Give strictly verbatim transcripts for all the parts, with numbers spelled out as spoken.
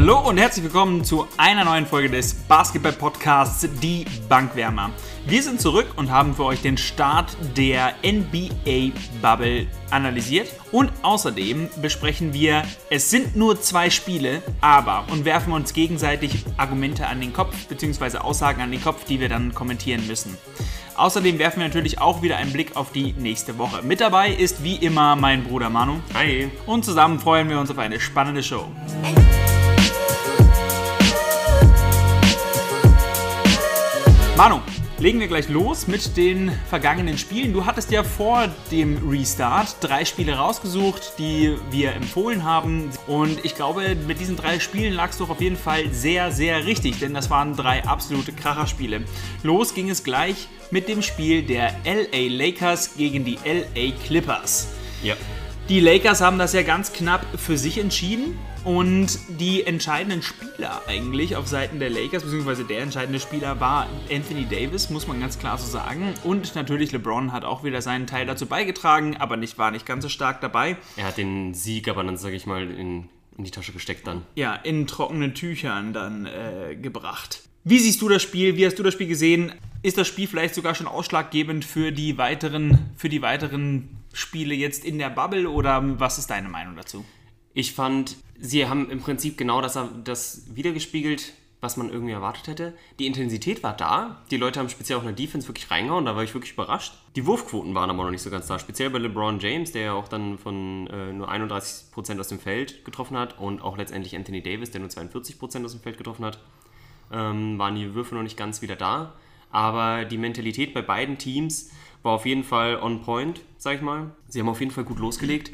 Hallo und herzlich willkommen zu einer neuen Folge des Basketball-Podcasts Die Bankwärmer. Wir sind zurück und haben für euch den Start der N B A-Bubble analysiert. Und außerdem besprechen wir, es sind nur zwei Spiele, aber und werfen uns gegenseitig Argumente an den Kopf, beziehungsweise Aussagen an den Kopf, die wir dann kommentieren müssen. Außerdem werfen wir natürlich auch wieder einen Blick auf die nächste Woche. Mit dabei ist wie immer mein Bruder Manu. Hi. Und zusammen freuen wir uns auf eine spannende Show. Manu, legen wir gleich los mit den vergangenen Spielen. Du hattest ja vor dem Restart drei Spiele rausgesucht, die wir empfohlen haben. Und ich glaube, mit diesen drei Spielen lagst du auf jeden Fall sehr, sehr richtig, denn das waren drei absolute Kracherspiele. Los ging es gleich mit dem Spiel der L A Lakers gegen die L A Clippers. Ja. Die Lakers haben das ja ganz knapp für sich entschieden und die entscheidenden Spieler eigentlich auf Seiten der Lakers, beziehungsweise der entscheidende Spieler war Anthony Davis, muss man ganz klar so sagen. Und natürlich LeBron hat auch wieder seinen Teil dazu beigetragen, aber nicht, war nicht ganz so stark dabei. Er hat den Sieg aber dann, sage ich mal, in, in die Tasche gesteckt dann. Ja, in trockenen Tüchern dann äh, gebracht. Wie siehst du das Spiel? Wie hast du das Spiel gesehen? Ist das Spiel vielleicht sogar schon ausschlaggebend für die weiteren, für die weiteren Spiele jetzt in der Bubble oder was ist deine Meinung dazu? Ich fand, sie haben im Prinzip genau das, das wiedergespiegelt, was man irgendwie erwartet hätte. Die Intensität war da, die Leute haben speziell auch in der Defense wirklich reingehauen, da war ich wirklich überrascht. Die Wurfquoten waren aber noch nicht so ganz da, speziell bei LeBron James, der ja auch dann von äh, nur einunddreißig Prozent aus dem Feld getroffen hat und auch letztendlich Anthony Davis, der nur zweiundvierzig Prozent aus dem Feld getroffen hat, ähm, waren die Würfe noch nicht ganz wieder da. Aber die Mentalität bei beiden Teams war auf jeden Fall on point, sag ich mal. Sie haben auf jeden Fall gut losgelegt.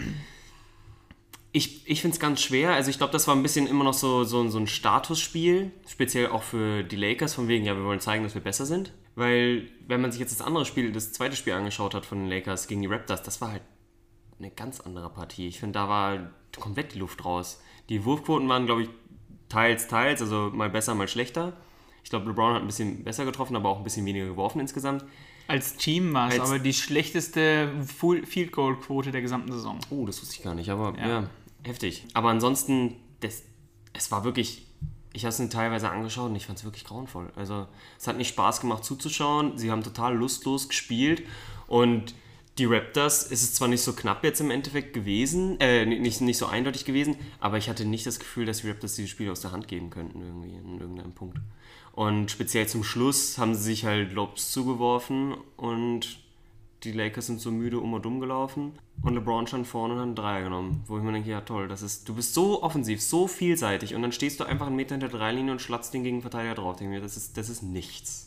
Ich, ich finde es ganz schwer. Also ich glaube, das war ein bisschen immer noch so, so, so ein Statusspiel, speziell auch für die Lakers, von wegen, ja, wir wollen zeigen, dass wir besser sind. Weil, wenn man sich jetzt das andere Spiel, das zweite Spiel angeschaut hat von den Lakers gegen die Raptors, das war halt eine ganz andere Partie. Ich finde, da war komplett die Luft raus. Die Wurfquoten waren, glaube ich, teils, teils, also mal besser, mal schlechter. Ich glaube, LeBron hat ein bisschen besser getroffen, aber auch ein bisschen weniger geworfen insgesamt. Als Team war es aber die schlechteste Field Goal Quote der gesamten Saison. Oh, das wusste ich gar nicht, aber ja, ja heftig. Aber ansonsten, das, es war wirklich, ich habe es mir teilweise angeschaut und ich fand es wirklich grauenvoll. Also es hat nicht Spaß gemacht zuzuschauen, sie haben total lustlos gespielt und die Raptors ist es zwar nicht so knapp jetzt im Endeffekt gewesen, äh, nicht, nicht so eindeutig gewesen, aber ich hatte nicht das Gefühl, dass die Raptors dieses Spiel aus der Hand geben könnten irgendwie in irgendeinem Punkt. Und speziell zum Schluss haben sie sich halt Lobs zugeworfen und die Lakers sind so müde um und um gelaufen und LeBron stand vorne und hat einen Dreier genommen, wo ich mir denke, ja toll, das ist, du bist so offensiv, so vielseitig und dann stehst du einfach einen Meter hinter der Dreilinie und schlatzt den Gegenverteidiger drauf. Ich denke mir, das ist, das ist nichts.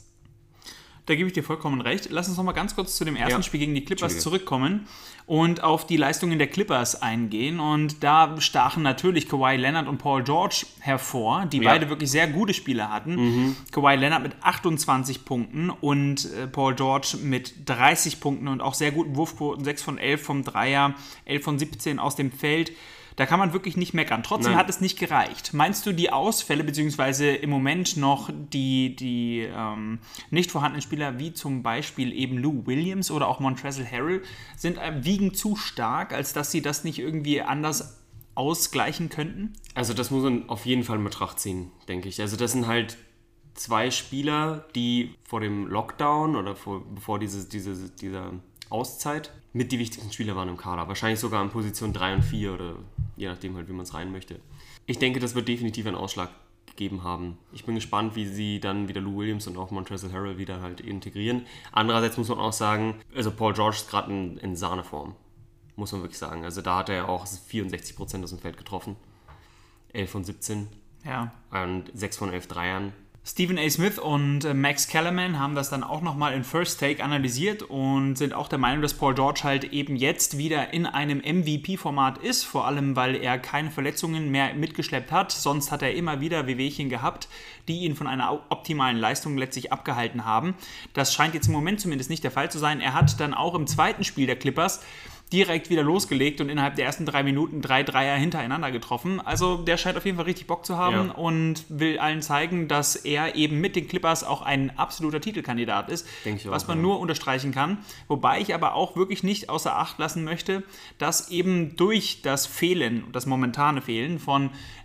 Da gebe ich dir vollkommen recht. Lass uns noch mal ganz kurz zu dem ersten ja. Spiel gegen die Clippers zurückkommen und auf die Leistungen der Clippers eingehen. Und da stachen natürlich Kawhi Leonard und Paul George hervor, die ja. beide wirklich sehr gute Spiele hatten. Mhm. Kawhi Leonard mit achtundzwanzig Punkten und äh, Paul George mit dreißig Punkten und auch sehr guten Wurfquoten, sechs von elf vom Dreier, elf von siebzehn aus dem Feld. Da kann man wirklich nicht meckern. Trotzdem Nein. hat es nicht gereicht. Meinst du, die Ausfälle, beziehungsweise im Moment noch die, die ähm, nicht vorhandenen Spieler, wie zum Beispiel eben Lou Williams oder auch Montrezl Harrell, sind äh, wiegen zu stark, als dass sie das nicht irgendwie anders ausgleichen könnten? Also das muss man auf jeden Fall in Betracht ziehen, denke ich. Also das sind halt zwei Spieler, die vor dem Lockdown oder vor, bevor diese, diese, dieser Auszeit mit die wichtigsten Spieler waren im Kader. Wahrscheinlich sogar in Position drei und vier oder je nachdem halt, wie man es rein möchte. Ich denke, das wird definitiv einen Ausschlag gegeben haben. Ich bin gespannt, wie sie dann wieder Lou Williams und auch Montrezl Harrell wieder halt integrieren. Andererseits muss man auch sagen, also Paul George ist gerade in, in Sahneform, muss man wirklich sagen. Also da hat er auch vierundsechzig Prozent aus dem Feld getroffen. elf von siebzehn. Ja. Und sechs von elf Dreiern. Stephen A. Smith und Max Kellerman haben das dann auch nochmal in First Take analysiert und sind auch der Meinung, dass Paul George halt eben jetzt wieder in einem M V P-Format ist, vor allem weil er keine Verletzungen mehr mitgeschleppt hat. Sonst hat er immer wieder Wehwehchen gehabt, die ihn von einer optimalen Leistung letztlich abgehalten haben. Das scheint jetzt im Moment zumindest nicht der Fall zu sein. Er hat dann auch im zweiten Spiel der Clippers direkt wieder losgelegt und innerhalb der ersten drei Minuten drei Dreier hintereinander getroffen. Also der scheint auf jeden Fall richtig Bock zu haben ja. und will allen zeigen, dass er eben mit den Clippers auch ein absoluter Titelkandidat ist, Denk ich was auch, man ja. nur unterstreichen kann. Wobei ich aber auch wirklich nicht außer Acht lassen möchte, dass eben durch das Fehlen, das momentane Fehlen von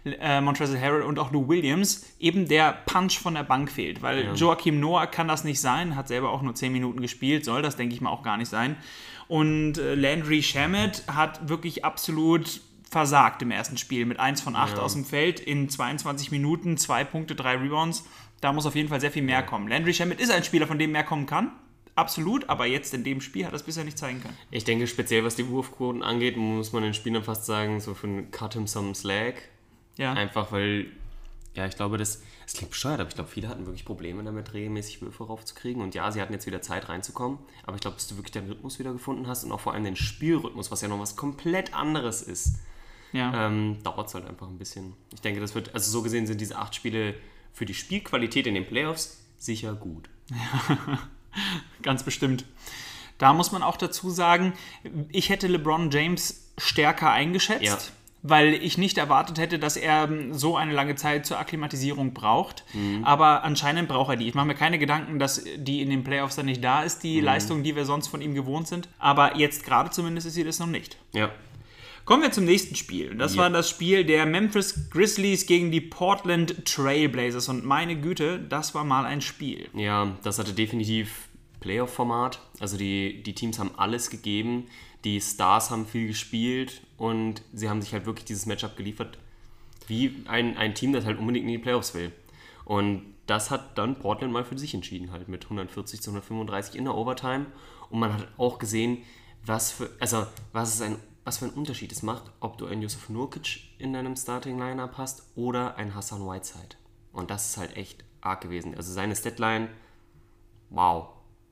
äh, Montrezl Harrell und auch Lou Williams, eben der Punch von der Bank fehlt. Weil ja. Joakim Noah kann das nicht sein, hat selber auch nur zehn Minuten gespielt, soll das, denke ich mal, auch gar nicht sein. Und äh, Landry Shamet hat wirklich absolut versagt im ersten Spiel mit eins von acht ja. aus dem Feld in zweiundzwanzig Minuten, zwei Punkte, drei Rebounds. Da muss auf jeden Fall sehr viel mehr ja. kommen. Landry Shamet ist ein Spieler, von dem mehr kommen kann. Absolut, aber jetzt in dem Spiel hat er es bisher nicht zeigen können. Ich denke, speziell was die Wurfquoten angeht, muss man den Spielern fast sagen, so für einen Cut him some slack. Ja. Einfach weil, ja, ich glaube, das, das klingt bescheuert, aber ich glaube, viele hatten wirklich Probleme damit, regelmäßig Würfe raufzukriegen. Und ja, sie hatten jetzt wieder Zeit reinzukommen, aber ich glaube, dass du wirklich den Rhythmus wieder gefunden hast und auch vor allem den Spielrhythmus, was ja noch was komplett anderes ist, ja. ähm, dauert es halt einfach ein bisschen. Ich denke, das wird, also so gesehen sind diese acht Spiele für die Spielqualität in den Playoffs sicher gut. Ja. Ganz bestimmt. Da muss man auch dazu sagen, ich hätte LeBron James stärker eingeschätzt, ja. weil ich nicht erwartet hätte, dass er so eine lange Zeit zur Akklimatisierung braucht. Mhm. Aber anscheinend braucht er die. Ich mache mir keine Gedanken, dass die in den Playoffs dann nicht da ist, die mhm. Leistung, die wir sonst von ihm gewohnt sind. Aber jetzt gerade zumindest ist sie das noch nicht. Ja. Kommen wir zum nächsten Spiel. Das ja. war das Spiel der Memphis Grizzlies gegen die Portland Trail Blazers. Und meine Güte, das war mal ein Spiel. Ja, das hatte definitiv Playoff-Format. Also die, die Teams haben alles gegeben. Die Stars haben viel gespielt. Und sie haben sich halt wirklich dieses Matchup geliefert, wie ein, ein Team, das halt unbedingt in die Playoffs will. Und das hat dann Portland mal für sich entschieden, halt mit hundertvierzig zu hundertfünfunddreißig in der Overtime. Und man hat auch gesehen, was für, also was ist ein was für einen Unterschied es macht, ob du einen Jusuf Nurkic in deinem Starting-Lineup hast oder einen Hassan Whiteside. Und das ist halt echt arg gewesen. Also seine Statline, wow.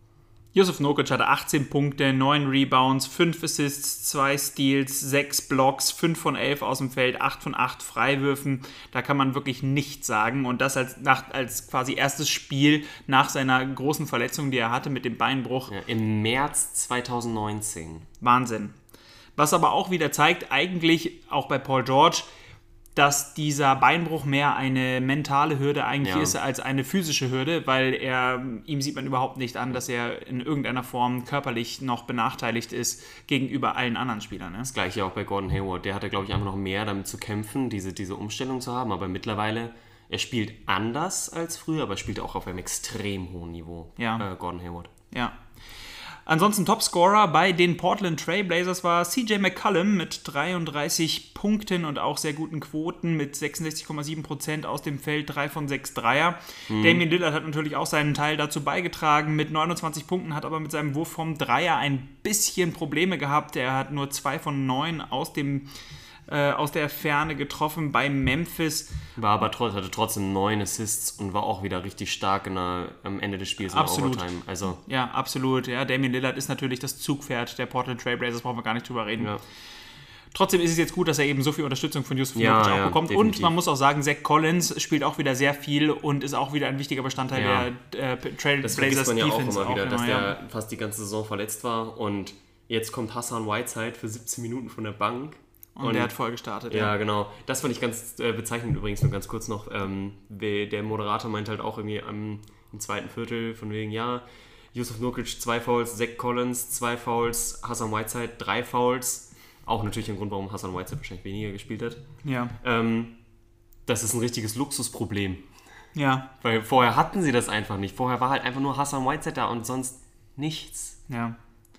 Jusuf Nurkic hatte achtzehn Punkte, neun Rebounds, fünf Assists, zwei Steals, sechs Blocks, fünf von elf aus dem Feld, acht von acht Freiwürfen. Da kann man wirklich nichts sagen. Und das als, nach, als quasi erstes Spiel nach seiner großen Verletzung, die er hatte mit dem Beinbruch. Ja, im März zweitausendneunzehn. Wahnsinn. Was aber auch wieder zeigt, eigentlich auch bei Paul George, dass dieser Beinbruch mehr eine mentale Hürde eigentlich ja. ist als eine physische Hürde, weil er, ihm sieht man überhaupt nicht an, dass er in irgendeiner Form körperlich noch benachteiligt ist gegenüber allen anderen Spielern. Ne? Das gleiche auch bei Gordon Hayward. Der hatte, glaube ich, einfach noch mehr damit zu kämpfen, diese, diese Umstellung zu haben, aber mittlerweile, er spielt anders als früher, aber spielt auch auf einem extrem hohen Niveau, ja. äh, Gordon Hayward. Ja. Ansonsten Topscorer bei den Portland Trail Blazers war C J McCollum mit dreiunddreißig Punkten und auch sehr guten Quoten mit sechsundsechzig Komma sieben Prozent aus dem Feld, drei von sechs Dreier. Mhm. Damian Lillard hat natürlich auch seinen Teil dazu beigetragen mit neunundzwanzig Punkten, hat aber mit seinem Wurf vom Dreier ein bisschen Probleme gehabt. Er hat nur zwei von neun aus dem äh, aus der Ferne getroffen bei Memphis. War aber trotz, hatte trotzdem neun Assists und war auch wieder richtig stark in der, am Ende des Spiels in absolut. der Overtime. Also. Ja, absolut. Ja, Damian Lillard ist natürlich das Zugpferd der Portland Trail Blazers, brauchen wir gar nicht drüber reden. Ja. Trotzdem ist es jetzt gut, dass er eben so viel Unterstützung von Jusuf ja, Nurkic auch ja, bekommt. definitiv. Und man muss auch sagen, Zach Collins spielt auch wieder sehr viel und ist auch wieder ein wichtiger Bestandteil ja. der äh, Trail das Blazers man ja Defense. Auch immer wieder, auch dass immer, der ja. fast die ganze Saison verletzt war und jetzt kommt Hassan Whiteside für siebzehn Minuten von der Bank. Und, und der hat voll gestartet. Ja, ja, genau. Das fand ich ganz äh, bezeichnend übrigens, nur ganz kurz noch. Ähm, der Moderator meint halt auch irgendwie am, im zweiten Viertel von wegen, ja, Jusuf Nurkic zwei Fouls, Zach Collins zwei Fouls, Hassan Whiteside drei Fouls. Auch natürlich ein Grund, warum Hassan Whiteside wahrscheinlich weniger gespielt hat. Ja. Ähm, das ist ein richtiges Luxusproblem. Ja. Weil vorher hatten sie das einfach nicht. Vorher war halt einfach nur Hassan Whiteside da und sonst nichts. Ja.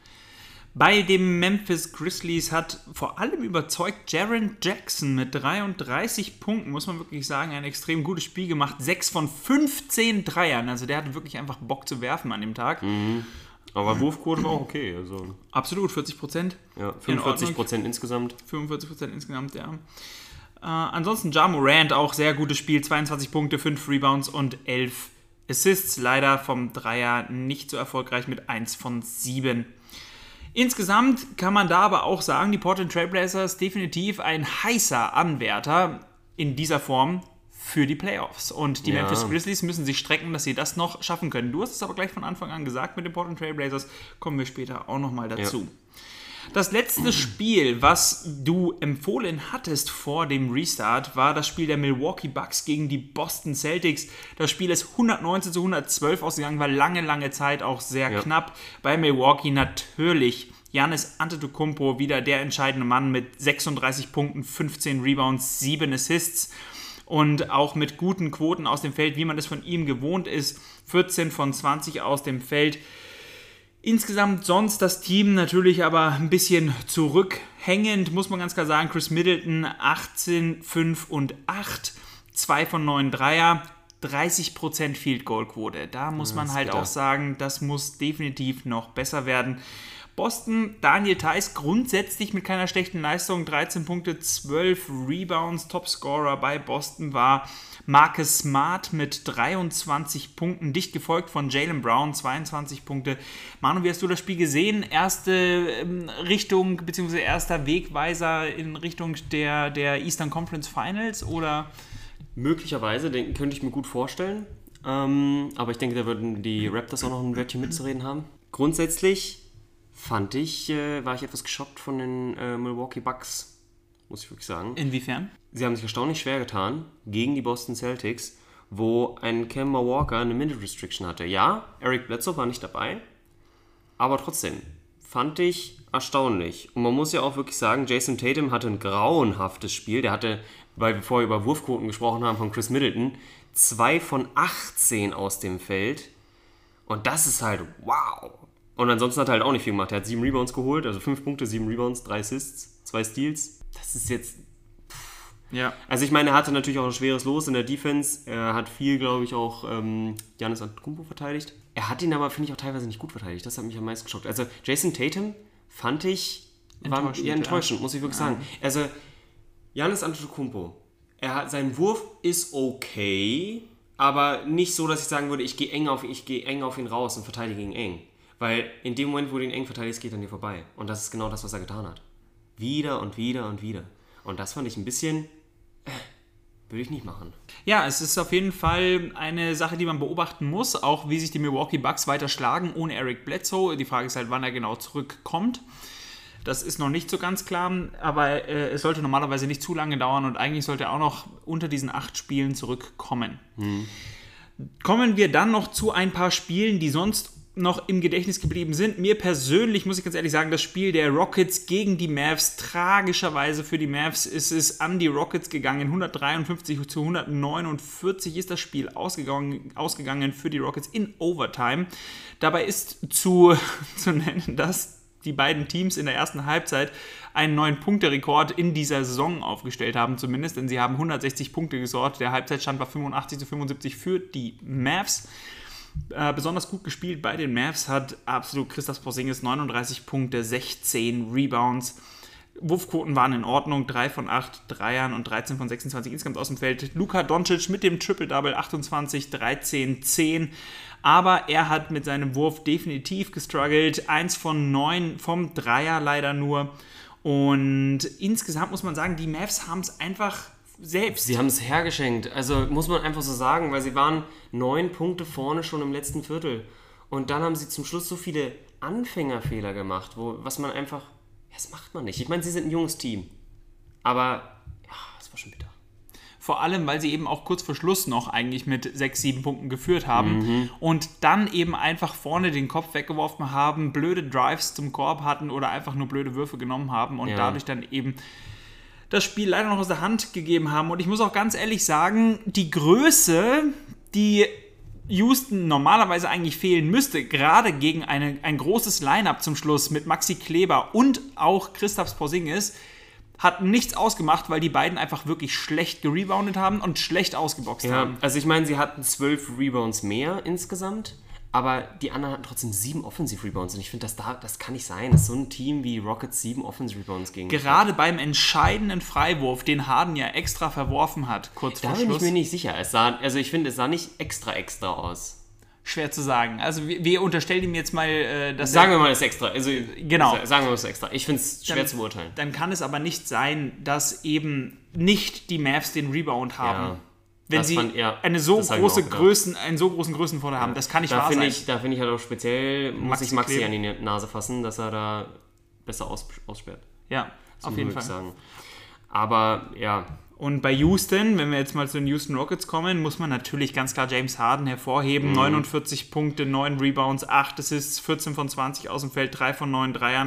Bei den Memphis Grizzlies hat vor allem überzeugt Jaren Jackson mit dreiunddreißig Punkten, muss man wirklich sagen, ein extrem gutes Spiel gemacht. sechs von fünfzehn Dreiern, also der hatte wirklich einfach Bock zu werfen an dem Tag. Mhm. Aber Wurfquote war auch okay. Also. Absolut, vierzig Prozent. Ja, fünfundvierzig Prozent insgesamt. fünfundvierzig Prozent insgesamt, ja. Äh, ansonsten Ja Morant, auch sehr gutes Spiel, zweiundzwanzig Punkte, fünf Rebounds und elf Assists. Leider vom Dreier nicht so erfolgreich mit eins von sieben. Insgesamt kann man da aber auch sagen, die Portland Trail Blazers definitiv ein heißer Anwärter in dieser Form für die Playoffs. Und die ja. Memphis Grizzlies müssen sich strecken, dass sie das noch schaffen können. Du hast es aber gleich von Anfang an gesagt mit den Portland Trail Blazers, kommen wir später auch nochmal dazu. Ja. Das letzte Spiel, was du empfohlen hattest vor dem Restart, war das Spiel der Milwaukee Bucks gegen die Boston Celtics. Das Spiel ist hundertneunzehn zu hundertzwölf ausgegangen, war lange, lange Zeit auch sehr ja. knapp. Bei Milwaukee natürlich Giannis Antetokounmpo wieder der entscheidende Mann mit sechsunddreißig Punkten, fünfzehn Rebounds, sieben Assists und auch mit guten Quoten aus dem Feld, wie man es von ihm gewohnt ist. vierzehn von zwanzig aus dem Feld. Insgesamt sonst das Team natürlich aber ein bisschen zurückhängend, muss man ganz klar sagen. Chris Middleton achtzehn, fünf und acht, zwei von neun Dreier, dreißig Prozent Field Goal Quote. Da muss man halt auch sagen, das muss definitiv noch besser werden. Boston, Daniel Theis grundsätzlich mit keiner schlechten Leistung, dreizehn Punkte, zwölf Rebounds, Topscorer bei Boston war Marcus Smart mit dreiundzwanzig Punkten, dicht gefolgt von Jaylen Brown, zweiundzwanzig Punkte. Manu, wie hast du das Spiel gesehen? Erste ähm, Richtung, beziehungsweise erster Wegweiser in Richtung der, der Eastern Conference Finals, oder? Möglicherweise, den könnte ich mir gut vorstellen. Ähm, aber ich denke, da würden die Raptors auch noch ein Wörtchen mitzureden haben. Grundsätzlich fand ich, äh, war ich etwas geschockt von den äh, Milwaukee Bucks, muss ich wirklich sagen. Inwiefern? Sie haben sich erstaunlich schwer getan gegen die Boston Celtics, wo ein Kemba Walker eine Minute Restriction hatte. Ja, Eric Bledsoe war nicht dabei, aber trotzdem fand ich erstaunlich. Und man muss ja auch wirklich sagen, Jason Tatum hatte ein grauenhaftes Spiel. Der hatte, weil wir vorher über Wurfquoten gesprochen haben von Chris Middleton, zwei von achtzehn aus dem Feld. Und das ist halt wow. Und ansonsten hat er halt auch nicht viel gemacht. Er hat sieben Rebounds geholt, also fünf Punkte, sieben Rebounds, drei Assists, zwei Steals. Das ist jetzt... Pff. Ja. Also ich meine, er hatte natürlich auch ein schweres Los in der Defense. Er hat viel, glaube ich, auch ähm, Giannis Antetokounmpo verteidigt. Er hat ihn aber, finde ich, auch teilweise nicht gut verteidigt. Das hat mich am meisten geschockt. Also Jason Tatum fand ich... War eher enttäuschend, ja. Muss ich wirklich ja. sagen. Also Giannis Antetokounmpo, er hat, sein Wurf ist okay, aber nicht so, dass ich sagen würde, ich gehe eng auf, ich gehe eng auf ihn raus und verteidige ihn eng. Weil in dem Moment, wo du ihn eng verteidigst, geht er an dir vorbei. Und das ist genau das, was er getan hat. Wieder und wieder und wieder. Und das fand ich ein bisschen... Äh, würde ich nicht machen. Ja, es ist auf jeden Fall eine Sache, die man beobachten muss. Auch wie sich die Milwaukee Bucks weiter schlagen ohne Eric Bledsoe. Die Frage ist halt, wann er genau zurückkommt. Das ist noch nicht so ganz klar. Aber äh, es sollte normalerweise nicht zu lange dauern. Und eigentlich sollte er auch noch unter diesen acht Spielen zurückkommen. Hm. Kommen wir dann noch zu ein paar Spielen, die sonst noch im Gedächtnis geblieben sind. Mir persönlich, muss ich ganz ehrlich sagen, das Spiel der Rockets gegen die Mavs, tragischerweise für die Mavs ist es an die Rockets gegangen. hundertdreiundfünfzig zu hundertneunundvierzig ist das Spiel ausgegangen, ausgegangen für die Rockets in Overtime. Dabei ist zu, zu nennen, dass die beiden Teams in der ersten Halbzeit einen neuen Punkterekord in dieser Saison aufgestellt haben, zumindest, denn sie haben hundertsechzig Punkte gesorgt. Der Halbzeitstand war fünfundachtzig zu fünfundsiebzig für die Mavs. Äh, besonders gut gespielt bei den Mavs hat absolut Kristaps Porzingis, neununddreißig Punkte, sechzehn Rebounds. Wurfquoten waren in Ordnung, drei von acht Dreiern und dreizehn von sechsundzwanzig insgesamt aus dem Feld. Luka Doncic mit dem Triple-Double, achtundzwanzig, dreizehn, zehn. Aber er hat mit seinem Wurf definitiv gestruggelt. eins von neun vom Dreier leider nur. Und insgesamt muss man sagen, die Mavs haben es einfach selbst. Sie haben es hergeschenkt. Also muss man einfach so sagen, weil sie waren neun Punkte vorne schon im letzten Viertel. Und dann haben sie zum Schluss so viele Anfängerfehler gemacht, wo, was man einfach... Das macht man nicht. Ich meine, sie sind ein junges Team. Aber ja, es war schon bitter. Vor allem, weil sie eben auch kurz vor Schluss noch eigentlich mit sechs, sieben Punkten geführt haben mhm. und dann eben einfach vorne den Kopf weggeworfen haben, blöde Drives zum Korb hatten oder einfach nur blöde Würfe genommen haben und ja. dadurch dann eben das Spiel leider noch aus der Hand gegeben haben. Und ich muss auch ganz ehrlich sagen, die Größe, die Houston normalerweise eigentlich fehlen müsste, gerade gegen eine, ein großes Line-Up zum Schluss mit Maxi Kleber und auch Kristaps Porzingis, hat nichts ausgemacht, weil die beiden einfach wirklich schlecht gereboundet haben und schlecht ausgeboxt ja, haben. Also ich meine, sie hatten zwölf Rebounds mehr insgesamt, aber die anderen hatten trotzdem sieben Offensive-Rebounds. Und ich finde, das, das kann nicht sein, dass so ein Team wie Rockets sieben Offensive-Rebounds gegen Gerade beim entscheidenden Freiwurf, den Harden ja extra verworfen hat, kurz da vor Schluss. Da bin ich mir nicht sicher. Es sah, also ich finde, es sah nicht extra extra aus. Schwer zu sagen. Also wir, wir unterstellen ihm jetzt mal, äh, dass Sagen wir mal das extra. Also, genau. Sagen wir mal das extra. Ich finde es schwer dann, zu beurteilen. Dann kann es aber nicht sein, dass eben nicht die Mavs den Rebound haben. Ja, wenn sie fand, ja, eine so große Größen, einen so großen Größenvorteil haben. Das kann nicht da wahr sein. Ich, da finde ich halt auch speziell, muss Maxi ich Maxi Kleber. an die Nase fassen, dass er da besser aus, aussperrt. Ja, auf jeden Fall. Sagen. Aber ja. Und bei Houston, wenn wir jetzt mal zu den Houston Rockets kommen, muss man natürlich ganz klar James Harden hervorheben. Mhm. neunundvierzig Punkte, neun Rebounds, acht Assists, vierzehn von zwanzig aus dem Feld, drei von neun Dreiern.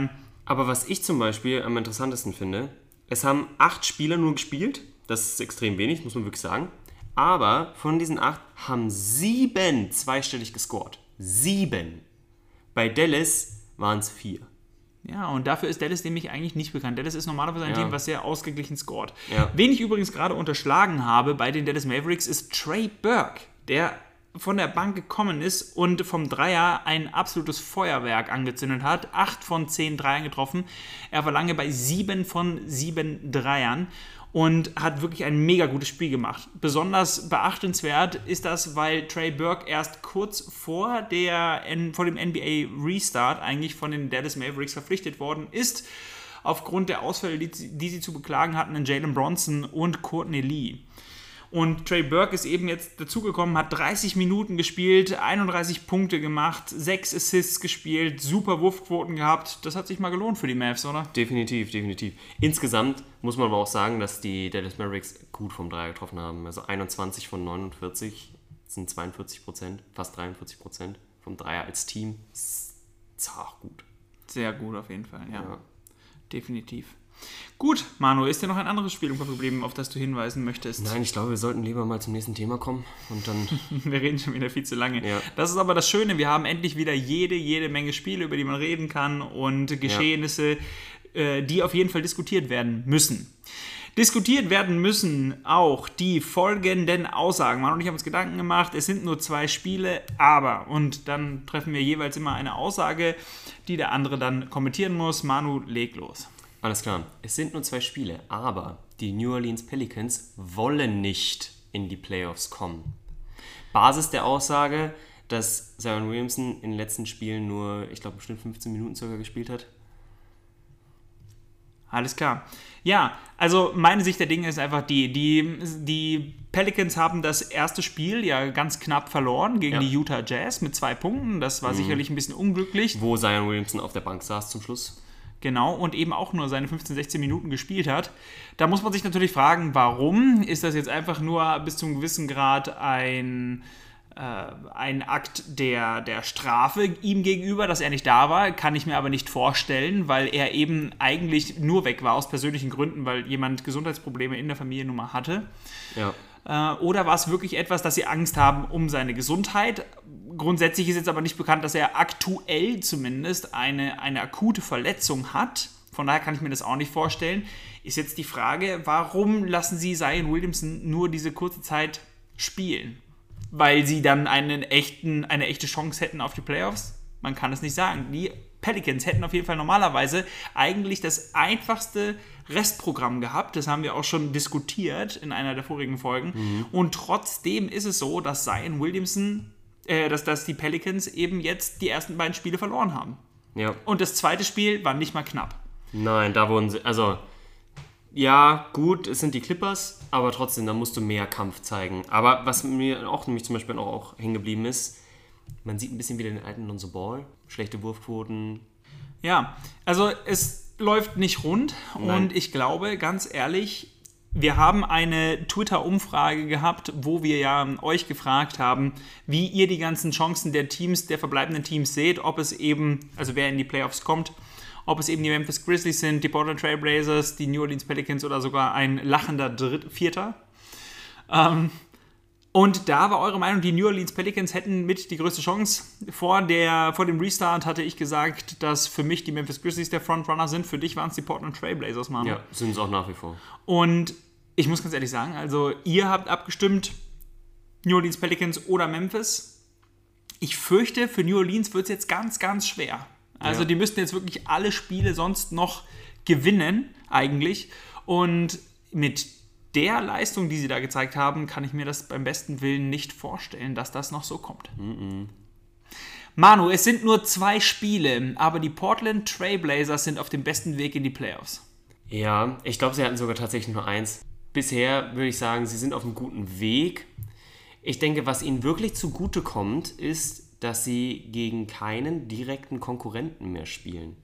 Aber was ich zum Beispiel am interessantesten finde, es haben acht Spieler nur gespielt. Das ist extrem wenig, muss man wirklich sagen. Aber von diesen acht haben sieben zweistellig gescored. Sieben. Bei Dallas waren es vier. Ja, und dafür ist Dallas nämlich eigentlich nicht bekannt. Dallas ist normalerweise ein Ja. Team, was sehr ausgeglichen scored. Ja. Wen ich übrigens gerade unterschlagen habe bei den Dallas Mavericks ist Trey Burke, der von der Bank gekommen ist und vom Dreier ein absolutes Feuerwerk angezündet hat. Acht von zehn Dreiern getroffen. Er war lange bei sieben von sieben Dreiern und hat wirklich ein mega gutes Spiel gemacht. Besonders beachtenswert ist das, weil Trey Burke erst kurz vor, der, vor dem N B A Restart eigentlich von den Dallas Mavericks verpflichtet worden ist, aufgrund der Ausfälle, die, die sie zu beklagen hatten in Jalen Bronson und Courtney Lee. Und Trey Burke ist eben jetzt dazugekommen, hat dreißig Minuten gespielt, einunddreißig Punkte gemacht, sechs Assists gespielt, super Wurfquoten gehabt. Das hat sich mal gelohnt für die Mavs, oder? Definitiv, definitiv. Insgesamt muss man aber auch sagen, dass die Dallas Mavericks gut vom Dreier getroffen haben. Also einundzwanzig von neunundvierzig sind zweiundvierzig Prozent, fast dreiundvierzig Prozent vom Dreier als Team. Das ist auch gut. Sehr gut auf jeden Fall, ja. Ja. Definitiv. Gut, Manu, ist dir noch ein anderes Spiel im Kopf geblieben, auf das du hinweisen möchtest? Nein, ich glaube, wir sollten lieber mal zum nächsten Thema kommen und dann... Wir reden schon wieder viel zu lange. Ja. Das ist aber das Schöne, wir haben endlich wieder jede, jede Menge Spiele, über die man reden kann und Geschehnisse, ja. äh, die auf jeden Fall diskutiert werden müssen. Diskutiert werden müssen auch die folgenden Aussagen. Manu und ich haben uns Gedanken gemacht, es sind nur zwei Spiele, aber, und dann treffen wir jeweils immer eine Aussage, die der andere dann kommentieren muss. Manu, leg los. Alles klar. Es sind nur zwei Spiele, aber die New Orleans Pelicans wollen nicht in die Playoffs kommen. Basis der Aussage, dass Zion Williamson in den letzten Spielen nur, ich glaube, bestimmt fünfzehn Minuten circa gespielt hat. Alles klar. Ja, also meine Sicht der Dinge ist einfach die, die, die Pelicans haben das erste Spiel ja ganz knapp verloren gegen Ja. die Utah Jazz mit zwei Punkten. Das war mhm. sicherlich ein bisschen unglücklich. Wo Zion Williamson auf der Bank saß zum Schluss. Genau, und eben auch nur seine fünfzehn, sechzehn Minuten gespielt hat. Da muss man sich natürlich fragen, warum? Ist das jetzt einfach nur bis zu einem gewissen Grad ein, äh, ein Akt der, der Strafe ihm gegenüber, dass er nicht da war? Kann ich mir aber nicht vorstellen, weil er eben eigentlich nur weg war aus persönlichen Gründen, weil jemand Gesundheitsprobleme in der Familie nun mal hatte. Ja. Oder war es wirklich etwas, dass sie Angst haben um seine Gesundheit? Grundsätzlich ist jetzt aber nicht bekannt, dass er aktuell zumindest eine, eine akute Verletzung hat. Von daher kann ich mir das auch nicht vorstellen. Ist jetzt die Frage, warum lassen sie Zion Williamson nur diese kurze Zeit spielen? Weil sie dann einen echten, eine echte Chance hätten auf die Playoffs? Man kann es nicht sagen. Die Pelicans hätten auf jeden Fall normalerweise eigentlich das einfachste Restprogramm gehabt. Das haben wir auch schon diskutiert in einer der vorigen Folgen. Mhm. Und trotzdem ist es so, dass Zion Williamson, äh, dass, dass die Pelicans eben jetzt die ersten beiden Spiele verloren haben. Ja. Und das zweite Spiel war nicht mal knapp. Nein, da wurden sie, also ja, gut, es sind die Clippers, aber trotzdem, da musst du mehr Kampf zeigen. Aber was mir auch nämlich zum Beispiel auch, auch hängen geblieben ist, man sieht ein bisschen wieder den alten Lonzo Ball, schlechte Wurfquoten. Ja, also es läuft nicht rund. Nein. Und ich glaube, ganz ehrlich, wir haben eine Twitter-Umfrage gehabt, wo wir ja euch gefragt haben, wie ihr die ganzen Chancen der Teams, der verbleibenden Teams seht, ob es eben, also wer in die Playoffs kommt, ob es eben die Memphis Grizzlies sind, die Portland Trail Blazers, die New Orleans Pelicans oder sogar ein lachender Dritt, Vierter. Ähm, und da war eure Meinung, die New Orleans Pelicans hätten mit die größte Chance. Vor, der, vor dem Restart hatte ich gesagt, dass für mich die Memphis Grizzlies der Frontrunner sind. Für dich waren es die Portland Trail Blazers, Mann. Ja, sind es auch nach wie vor. Und ich muss ganz ehrlich sagen, also ihr habt abgestimmt, New Orleans Pelicans oder Memphis. Ich fürchte, für New Orleans wird es jetzt ganz, ganz schwer. Also ja. Die müssten jetzt wirklich alle Spiele sonst noch gewinnen, eigentlich. Und mit der Leistung, die sie da gezeigt haben, kann ich mir das beim besten Willen nicht vorstellen, dass das noch so kommt. Mm-mm. Manu, es sind nur zwei Spiele, aber die Portland Trail Blazers sind auf dem besten Weg in die Playoffs. Ja, ich glaube, sie hatten sogar tatsächlich nur eins. Bisher würde ich sagen, sie sind auf einem guten Weg. Ich denke, was ihnen wirklich zugute kommt, ist, dass sie gegen keinen direkten Konkurrenten mehr spielen.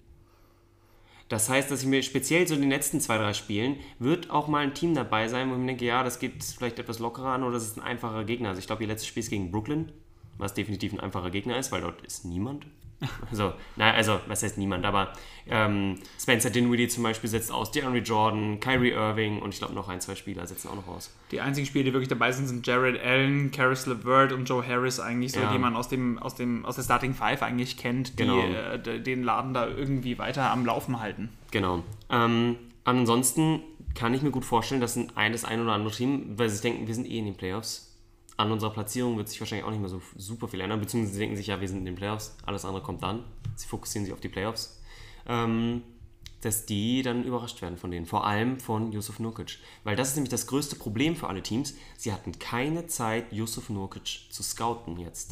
Das heißt, dass ich mir speziell so in den letzten zwei, drei Spielen wird auch mal ein Team dabei sein, wo ich mir denke, ja, das geht vielleicht etwas lockerer an oder das ist ein einfacher Gegner. Also ich glaube, ihr letztes Spiel ist gegen Brooklyn, was definitiv ein einfacher Gegner ist, weil dort ist niemand. Also, na, also, was heißt niemand, aber ähm, Spencer Dinwiddie zum Beispiel setzt aus, DeAndre Jordan, Kyrie Irving und ich glaube noch ein, zwei Spieler setzen auch noch aus. Die einzigen Spieler, die wirklich dabei sind, sind Jared Allen, Caris LeVert und Joe Harris eigentlich, so, ja. die man aus, dem, aus, dem, aus der Starting Five eigentlich kennt, die genau. äh, den Laden da irgendwie weiter am Laufen halten. Genau. Ähm, ansonsten kann ich mir gut vorstellen, dass ein, das ein oder andere Team, weil sie denken, wir sind eh in den Playoffs, an unserer Platzierung wird sich wahrscheinlich auch nicht mehr so super viel ändern, beziehungsweise sie denken sich, ja, wir sind in den Playoffs, alles andere kommt dann. Sie fokussieren sich auf die Playoffs. Ähm, dass die dann überrascht werden von denen, vor allem von Jusuf Nurkic. Weil das ist nämlich das größte Problem für alle Teams. Sie hatten keine Zeit, Jusuf Nurkic zu scouten jetzt.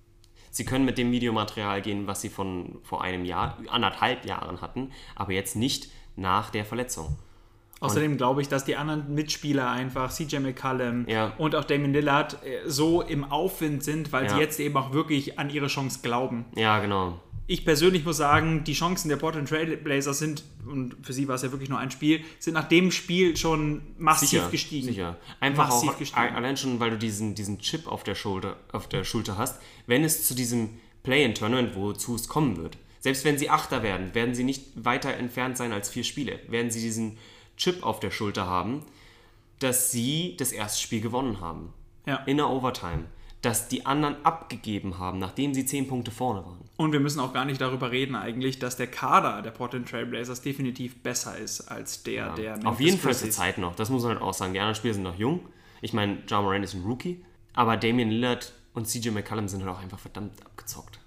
Sie können mit dem Videomaterial gehen, was sie von vor einem Jahr, anderthalb Jahren hatten, aber jetzt nicht nach der Verletzung. Außerdem glaube ich, dass die anderen Mitspieler einfach, C J McCollum ja. und auch Damian Lillard, so im Aufwind sind, weil ja. sie jetzt eben auch wirklich an ihre Chance glauben. Ja, genau. Ich persönlich muss sagen, die Chancen der Portland Trail Blazers sind, und für sie war es ja wirklich nur ein Spiel, sind nach dem Spiel schon massiv sicher, gestiegen. Sicher. Einfach massiv auch gestiegen. Allein schon, weil du diesen, diesen Chip auf der Schulter, auf der Schulter hast, wenn es zu diesem Play-in-Tournament, wozu es kommen wird, selbst wenn sie Achter werden, werden sie nicht weiter entfernt sein als vier Spiele, werden sie diesen Chip auf der Schulter haben, dass sie das erste Spiel gewonnen haben. Ja. In der Overtime. Dass die anderen abgegeben haben, nachdem sie zehn Punkte vorne waren. Und wir müssen auch gar nicht darüber reden eigentlich, dass der Kader der Portland Trail Blazers definitiv besser ist als der ja. der Memphis Auf jeden Fall zur Grizzlies. Zeit noch, das muss man halt auch sagen. Die anderen Spieler sind noch jung. Ich meine, Ja Morant ist ein Rookie, aber Damian Lillard und C J McCollum sind halt auch einfach verdammt abgezockt.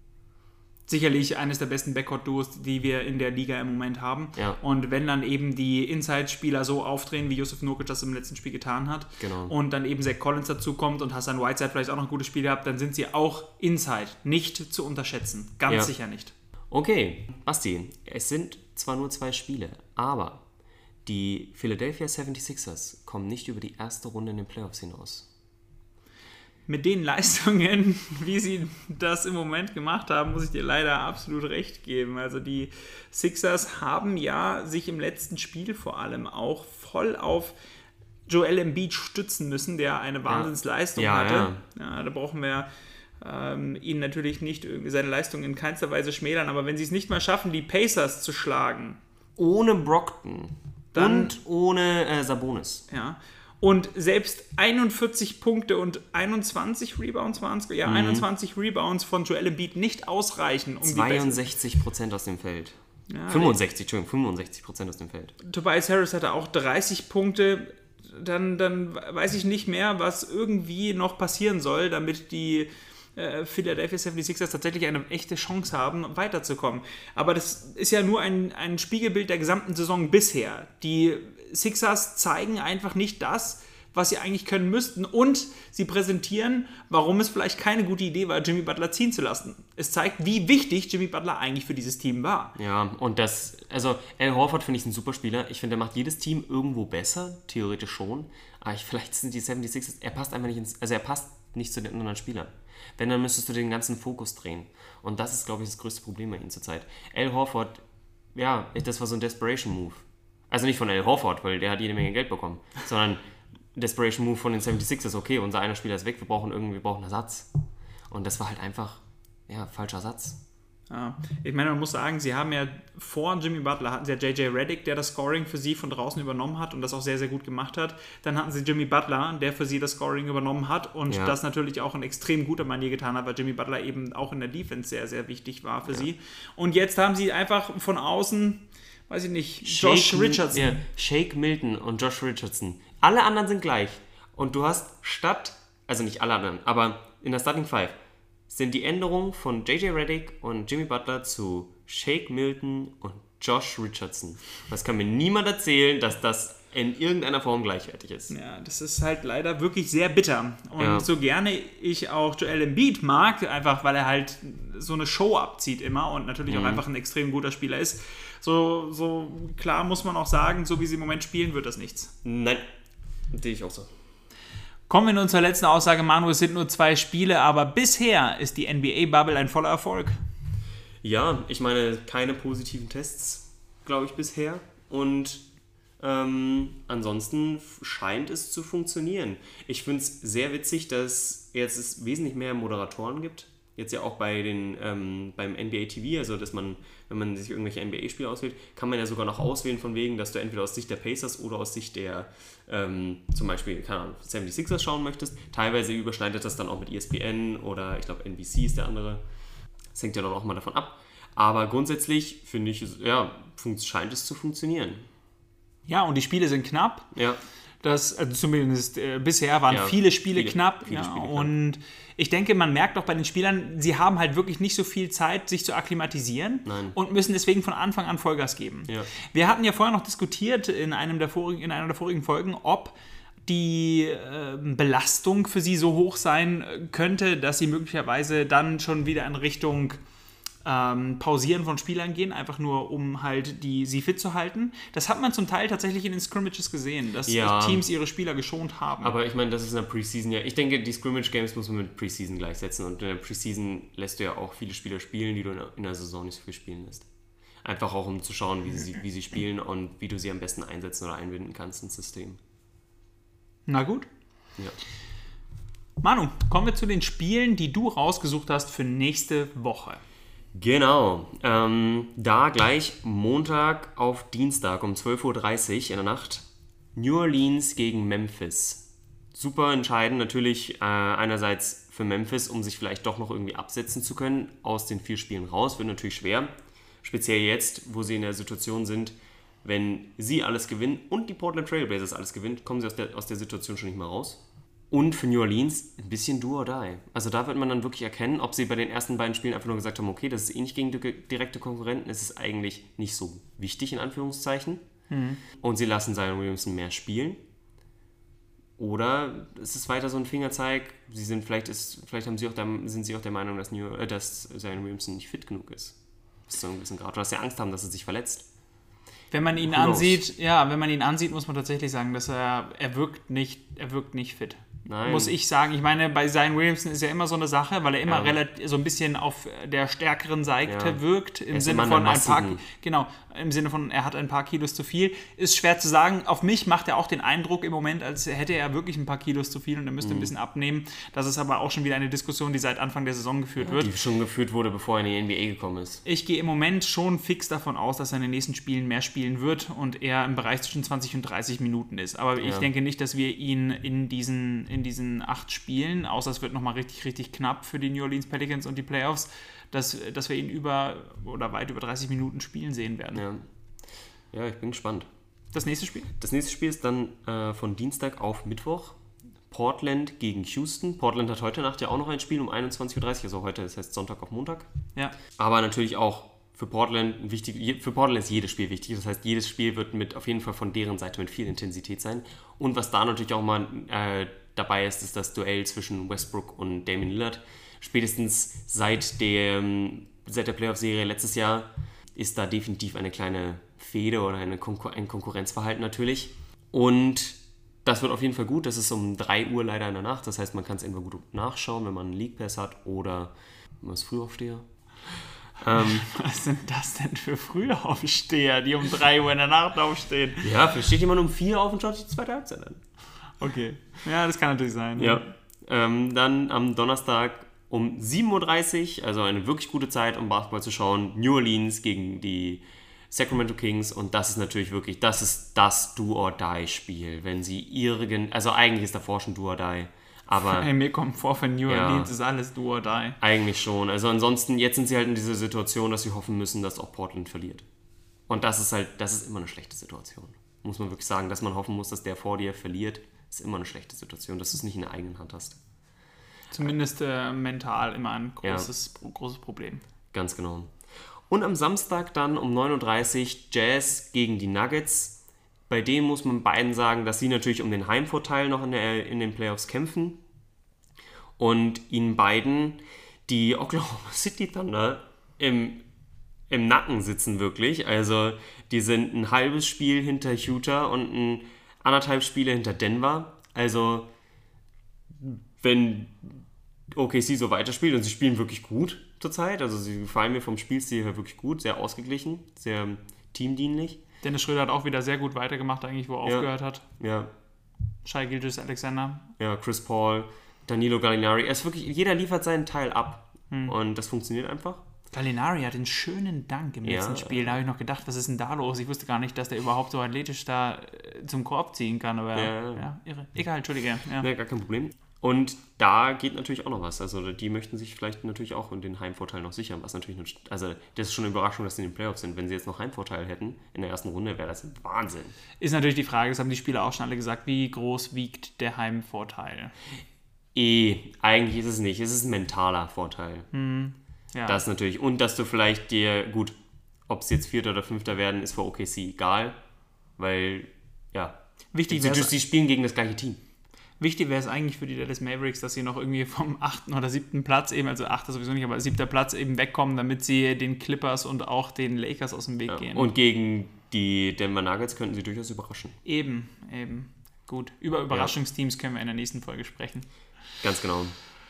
Sicherlich eines der besten Backcourt-Duos, die wir in der Liga im Moment haben. Ja. Und wenn dann eben die Inside-Spieler so aufdrehen, wie Jusuf Nurkic das im letzten Spiel getan hat, genau. und dann eben Zach Collins dazukommt und Hassan Whiteside vielleicht auch noch ein gutes Spiel gehabt, dann sind sie auch Inside nicht zu unterschätzen. Ganz ja. sicher nicht. Okay, Basti, es sind zwar nur zwei Spiele, aber die Philadelphia seventy-sixers kommen nicht über die erste Runde in den Playoffs hinaus. Mit den Leistungen, wie sie das im Moment gemacht haben, muss ich dir leider absolut recht geben. Also die Sixers haben ja sich im letzten Spiel vor allem auch voll auf Joel Embiid stützen müssen, der eine Wahnsinnsleistung ja, hatte. Ja. Ja, da brauchen wir ähm, ihn natürlich nicht irgendwie seine Leistung in keinster Weise schmälern, aber wenn sie es nicht mal schaffen, die Pacers zu schlagen. Ohne Brockton dann, und ohne äh, Sabonis. Ja. Und selbst einundvierzig Punkte und einundzwanzig Rebounds waren es, ja, mhm. einundzwanzig Rebounds von Joel Embiid nicht ausreichen, um zweiundsechzig Prozent aus dem Feld. Ja, fünfundsechzig, Entschuldigung, fünfundsechzig Prozent aus dem Feld. Tobias Harris hatte auch dreißig Punkte. Dann, dann weiß ich nicht mehr, was irgendwie noch passieren soll, damit die äh, Philadelphia seventy-sixers tatsächlich eine echte Chance haben, weiterzukommen. Aber das ist ja nur ein, ein Spiegelbild der gesamten Saison bisher. Die Sixers zeigen einfach nicht das, was sie eigentlich können müssten, und sie präsentieren, warum es vielleicht keine gute Idee war, Jimmy Butler ziehen zu lassen. Es zeigt, wie wichtig Jimmy Butler eigentlich für dieses Team war. Ja, und das, also Al Horford finde ich ein super Spieler. Ich finde, er macht jedes Team irgendwo besser, theoretisch schon. Aber ich, vielleicht sind die seventy-sixers, er passt einfach nicht ins, also er passt nicht zu den anderen Spielern. Wenn, dann müsstest du den ganzen Fokus drehen. Und das ist, glaube ich, das größte Problem bei ihm zurzeit. Al Horford, ja, das war so ein Desperation-Move. Also nicht von Al Horford, weil der hat jede Menge Geld bekommen, sondern Desperation Move von den seventy-sixers, okay, unser einer Spieler ist weg, wir brauchen irgendwie, wir brauchen Ersatz. Und das war halt einfach, ja, falscher Ersatz. Ja, ich meine, man muss sagen, sie haben ja vor Jimmy Butler hatten sie ja J J Redick, der das Scoring für sie von draußen übernommen hat und das auch sehr, sehr gut gemacht hat. Dann hatten sie Jimmy Butler, der für sie das Scoring übernommen hat und ja. das natürlich auch in extrem guter Manier getan hat, weil Jimmy Butler eben auch in der Defense sehr, sehr wichtig war für ja. sie. Und jetzt haben sie einfach von außen, weiß ich nicht, Shake, Josh Richardson. Ja, Shake Milton und Josh Richardson. Alle anderen sind gleich. Und du hast statt, also nicht alle anderen, aber in der Starting Five sind die Änderungen von J J Redick und Jimmy Butler zu Shake Milton und Josh Richardson. Das kann mir niemand erzählen, dass das in irgendeiner Form gleichwertig ist. Ja, das ist halt leider wirklich sehr bitter. Und ja. so gerne ich auch Joel Embiid mag, einfach weil er halt so eine Show abzieht immer und natürlich mhm. auch einfach ein extrem guter Spieler ist, so, so klar muss man auch sagen, so wie sie im Moment spielen, wird das nichts. Nein, sehe ich auch so. Kommen wir nun zur letzten Aussage, Manu, es sind nur zwei Spiele, aber bisher ist die N B A-Bubble ein voller Erfolg. Ja, ich meine, keine positiven Tests, glaube ich, bisher. Und ähm, ansonsten scheint es zu funktionieren. Ich finde es sehr witzig, dass jetzt es wesentlich mehr Moderatoren gibt. jetzt ja auch bei den, ähm, beim N B A T V, also dass man, wenn man sich irgendwelche N B A-Spiele auswählt, kann man ja sogar noch auswählen von wegen, dass du entweder aus Sicht der Pacers oder aus Sicht der, ähm, zum Beispiel, keine Ahnung, seventy-sixers schauen möchtest. Teilweise überschneidet das dann auch mit E S P N oder ich glaube N B C ist der andere. Das hängt ja dann auch mal davon ab. Aber grundsätzlich finde ich, ja, scheint es zu funktionieren. Ja, und die Spiele sind knapp. Ja. Das, also zumindest äh, bisher waren ja, viele Spiele viele, knapp. Viele ja, Spiele und knapp. Ich denke, man merkt auch bei den Spielern, sie haben halt wirklich nicht so viel Zeit, sich zu akklimatisieren. Nein. Und müssen deswegen von Anfang an Vollgas geben. Ja. Wir hatten ja vorher noch diskutiert in, einem der vorigen, in einer der vorigen Folgen, ob die äh, Belastung für sie so hoch sein könnte, dass sie möglicherweise dann schon wieder in Richtung Ähm, Pausieren von Spielern gehen, einfach nur um halt die, sie fit zu halten. Das hat man zum Teil tatsächlich in den Scrimmages gesehen, dass ja, Teams ihre Spieler geschont haben. Aber ich meine, das ist in der Preseason ja. Ich denke, die Scrimmage-Games muss man mit Preseason gleichsetzen und in der Preseason lässt du ja auch viele Spieler spielen, die du in der Saison nicht so viel spielen lässt. Einfach auch, um zu schauen, wie sie, wie sie spielen und wie du sie am besten einsetzen oder einbinden kannst ins System. Na gut. Ja. Manu, kommen wir zu den Spielen, die du rausgesucht hast für nächste Woche. Genau, ähm, da gleich Montag auf Dienstag um zwölf Uhr dreißig in der Nacht New Orleans gegen Memphis. Super entscheidend natürlich äh, einerseits für Memphis, um sich vielleicht doch noch irgendwie absetzen zu können aus den vier Spielen raus, wird natürlich schwer. Speziell jetzt, wo sie in der Situation sind, wenn sie alles gewinnen und die Portland Trail Blazers alles gewinnen, kommen sie aus der, aus der Situation schon nicht mehr raus. Und für New Orleans ein bisschen do or die. Also da wird man dann wirklich erkennen, ob sie bei den ersten beiden Spielen einfach nur gesagt haben, okay, das ist eh nicht gegen direkte Konkurrenten, es ist eigentlich nicht so wichtig, in Anführungszeichen. Mhm. Und sie lassen Zion Williamson mehr spielen. Oder es ist weiter so ein Fingerzeig, sie sind vielleicht, ist, vielleicht haben sie auch der, sind sie auch der Meinung, dass, New, äh, dass Zion Williamson nicht fit genug ist. Bis zu einem gewissen Grad. Oder dass sie Angst haben, dass er sich verletzt. Wenn man ihn ansieht, ja, wenn man ihn ansieht, muss man tatsächlich sagen, dass er, er wirkt nicht, er wirkt nicht fit. Nein. Muss ich sagen. Ich meine, bei Zion Williamson ist ja immer so eine Sache, weil er immer ja. relativ, so ein bisschen auf der stärkeren Seite ja. wirkt, im Sinne von ein paar, genau, im Sinne von, er hat ein paar Kilos zu viel. Ist schwer zu sagen. Auf mich macht er auch den Eindruck im Moment, als hätte er wirklich ein paar Kilos zu viel und er müsste mhm. ein bisschen abnehmen. Das ist aber auch schon wieder eine Diskussion, die seit Anfang der Saison geführt ja, wird. Die schon geführt wurde, bevor er in die N B A gekommen ist. Ich gehe im Moment schon fix davon aus, dass er in den nächsten Spielen mehr spielen wird und er im Bereich zwischen zwanzig und dreißig Minuten ist. Aber ja. ich denke nicht, dass wir ihn in diesen, in diesen acht Spielen, außer es wird nochmal richtig, richtig knapp für die New Orleans Pelicans und die Playoffs, dass, dass wir ihn über oder weit über dreißig Minuten spielen sehen werden. Ja, ja ich bin gespannt. Das nächste Spiel? Das nächste Spiel ist dann äh, von Dienstag auf Mittwoch. Portland gegen Houston. Portland hat heute Nacht ja auch noch ein Spiel um einundzwanzig Uhr dreißig, also heute, das heißt Sonntag auf Montag. Ja. Aber natürlich auch für Portland wichtig, für Portland ist jedes Spiel wichtig. Das heißt, jedes Spiel wird mit auf jeden Fall von deren Seite mit viel Intensität sein. Und was da natürlich auch mal äh, dabei ist, ist das Duell zwischen Westbrook und Damian Lillard. Spätestens seit, dem, seit der Playoff-Serie letztes Jahr ist da definitiv eine kleine Fehde oder eine Konkur- ein Konkurrenzverhalten natürlich. Und das wird auf jeden Fall gut. Das ist um drei Uhr leider in der Nacht. Das heißt, man kann es entweder gut nachschauen, wenn man einen League Pass hat oder man ist Frühaufsteher. Ähm, Was sind das denn für Frühaufsteher, die um drei Uhr in der Nacht aufstehen? Ja, vielleicht steht jemand um vier auf und schaut sich die zweite Halbzeit an. Okay, ja, das kann natürlich sein. Ja, ähm, dann am Donnerstag um sieben Uhr dreißig, also eine wirklich gute Zeit, um Basketball zu schauen, New Orleans gegen die Sacramento Kings und das ist natürlich wirklich, das ist das Do-or-Die-Spiel, wenn sie irgend, also eigentlich ist davor schon Do-or-Die, aber... Hey, mir kommt vor, für New Orleans ja, ist alles Do-or-Die. Eigentlich schon, also ansonsten, jetzt sind sie halt in dieser Situation, dass sie hoffen müssen, dass auch Portland verliert. Und das ist halt, das ist immer eine schlechte Situation. Muss man wirklich sagen, dass man hoffen muss, dass der vor dir verliert, ist immer eine schlechte Situation, dass du es nicht in der eigenen Hand hast. Zumindest äh, mental immer ein großes, ja. großes Problem. Ganz genau. Und am Samstag dann um neun Uhr dreißig Jazz gegen die Nuggets. Bei denen muss man beiden sagen, dass sie natürlich um den Heimvorteil noch in, der, in den Playoffs kämpfen. Und ihnen beiden die Oklahoma City Thunder im, im Nacken sitzen wirklich. Also die sind ein halbes Spiel hinter Utah und ein anderthalb Spiele hinter Denver. Also wenn O K C so weiterspielt und sie spielen wirklich gut zurzeit, also sie gefallen mir vom Spielstil her wirklich gut, sehr ausgeglichen, sehr teamdienlich. Dennis Schröder hat auch wieder sehr gut weitergemacht, eigentlich, wo er ja. aufgehört hat. Ja. Shai Gilgeous-Alexander. Ja, Chris Paul, Danilo Gallinari. Er ist wirklich, jeder liefert seinen Teil ab. hm. und das funktioniert einfach. Gallinari hat einen schönen Dank im letzten ja, Spiel. Da habe ich noch gedacht, was ist denn da los? Ich wusste gar nicht, dass der überhaupt so athletisch da zum Korb ziehen kann. Aber ja, ja irre. Egal, Entschuldige. Ja. Ja, gar kein Problem. Und da geht natürlich auch noch was. Also die möchten sich vielleicht natürlich auch den Heimvorteil noch sichern. Was natürlich, nur, also das ist schon eine Überraschung, dass sie in den Playoffs sind. Wenn sie jetzt noch Heimvorteil hätten in der ersten Runde, wäre das Wahnsinn. Ist natürlich die Frage, das haben die Spieler auch schon alle gesagt, wie groß wiegt der Heimvorteil? Eh, eigentlich ist es nicht. Es ist ein mentaler Vorteil. Hm. Ja. Das natürlich. Und dass du vielleicht dir, gut, ob es jetzt Vierter oder Fünfter werden, ist für O K C egal. Weil, ja. Wichtig wäre sie spielen gegen das gleiche Team. Wichtig wäre es eigentlich für die Dallas Mavericks, dass sie noch irgendwie vom achten oder siebten Platz eben, also achter sowieso nicht, aber siebter Platz eben wegkommen, damit sie den Clippers und auch den Lakers aus dem Weg ja. gehen. Und gegen die Denver Nuggets könnten sie durchaus überraschen. Eben, eben. Gut. Über Überraschungsteams können wir in der nächsten Folge sprechen. Ganz genau.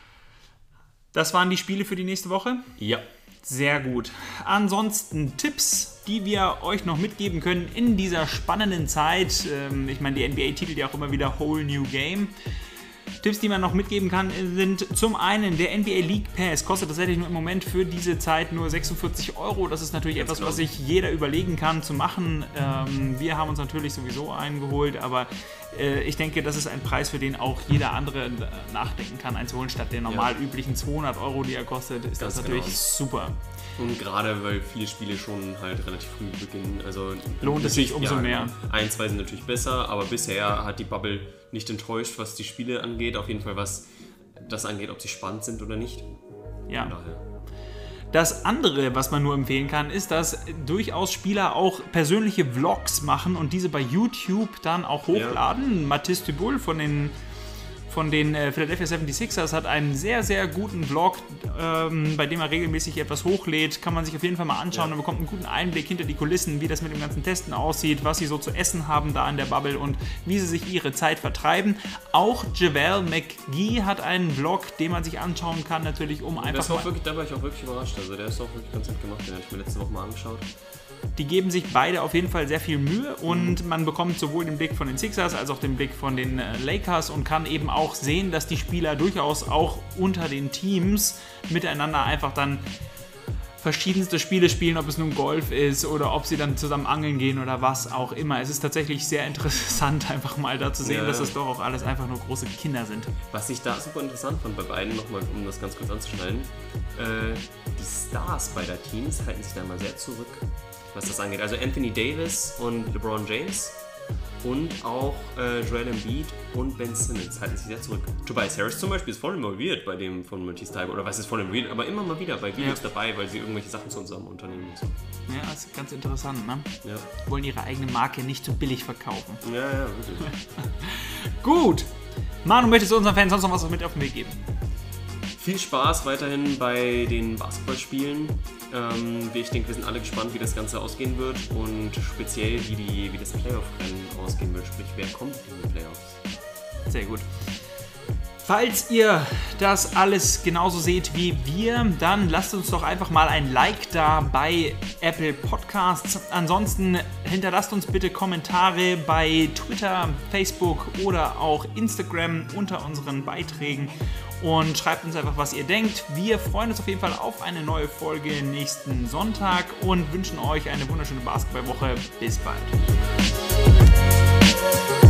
Das waren die Spiele für die nächste Woche? Ja. Sehr gut. Ansonsten Tipps, die wir euch noch mitgeben können in dieser spannenden Zeit. Ich meine, die N B A titelt ja auch immer wieder Whole New Game. Tipps, die man noch mitgeben kann, sind zum einen der N B A League Pass. Kostet tatsächlich nur im Moment für diese Zeit nur sechsundvierzig Euro. Das ist natürlich etwas, was sich jeder überlegen kann zu machen. Ähm, wir haben uns natürlich sowieso eingeholt, aber äh, ich denke, das ist ein Preis, für den auch jeder andere nachdenken kann, einzuholen. Statt der normal ja. üblichen zweihundert Euro, die er kostet, ist Ganz das natürlich genau. super. Und gerade, weil viele Spiele schon halt relativ früh beginnen, also lohnt es sich umso ja, mehr. Ein, zwei sind natürlich besser, aber bisher hat die Bubble nicht enttäuscht, was die Spiele angeht. Auf jeden Fall, was das angeht, ob sie spannend sind oder nicht. Ja. Das andere, was man nur empfehlen kann, ist, dass durchaus Spieler auch persönliche Vlogs machen und diese bei YouTube dann auch hochladen. Ja. Matisse Thybulle von den von den äh, Philadelphia seventy-sixers hat einen sehr, sehr guten Vlog, ähm, bei dem er regelmäßig etwas hochlädt. Kann man sich auf jeden Fall mal anschauen. Ja. Man bekommt einen guten Einblick hinter die Kulissen, wie das mit dem ganzen Testen aussieht, was sie so zu essen haben da in der Bubble und wie sie sich ihre Zeit vertreiben. Auch JaVale McGee hat einen Vlog, den man sich anschauen kann, natürlich, um einfach das war wirklich, da war ich auch wirklich überrascht. Also der ist auch wirklich ganz gut gemacht. Den habe ich mir letzte Woche mal angeschaut. Die geben sich beide auf jeden Fall sehr viel Mühe und man bekommt sowohl den Blick von den Sixers als auch den Blick von den Lakers und kann eben auch sehen, dass die Spieler durchaus auch unter den Teams miteinander einfach dann verschiedenste Spiele spielen, ob es nun Golf ist oder ob sie dann zusammen angeln gehen oder was auch immer. Es ist tatsächlich sehr interessant, einfach mal da zu sehen, ja. dass das doch auch alles einfach nur große Kinder sind. Was ich da super interessant fand bei beiden, nochmal, um das ganz kurz anzuschneiden, äh, die Stars beider Teams halten sich da mal sehr zurück, was das angeht. Also Anthony Davis und LeBron James und auch äh, Joel Embiid und Ben Simmons halten sich sehr zurück. Tobias Harris zum Beispiel ist voll involviert bei dem von Matisse Thybulle, oder was ist voll involviert, aber immer mal wieder bei Videos ja. dabei, weil sie irgendwelche Sachen zu unserem Unternehmen und so. Ja, das ist ganz interessant, ne? Ja. Wollen ihre eigene Marke nicht so billig verkaufen. Ja, ja, wirklich. Gut. Manu, möchtest du unseren Fans sonst noch was mit auf den Weg geben? Viel Spaß weiterhin bei den Basketballspielen. Ähm, ich denke, wir sind alle gespannt, wie das Ganze ausgehen wird und speziell, wie, die, wie das Playoff-Rennen ausgehen wird, sprich, wer kommt in die Playoffs. Sehr gut. Falls ihr das alles genauso seht wie wir, dann lasst uns doch einfach mal ein Like da bei Apple Podcasts. Ansonsten hinterlasst uns bitte Kommentare bei Twitter, Facebook oder auch Instagram unter unseren Beiträgen und schreibt uns einfach, was ihr denkt. Wir freuen uns auf jeden Fall auf eine neue Folge nächsten Sonntag und wünschen euch eine wunderschöne Basketballwoche. Bis bald.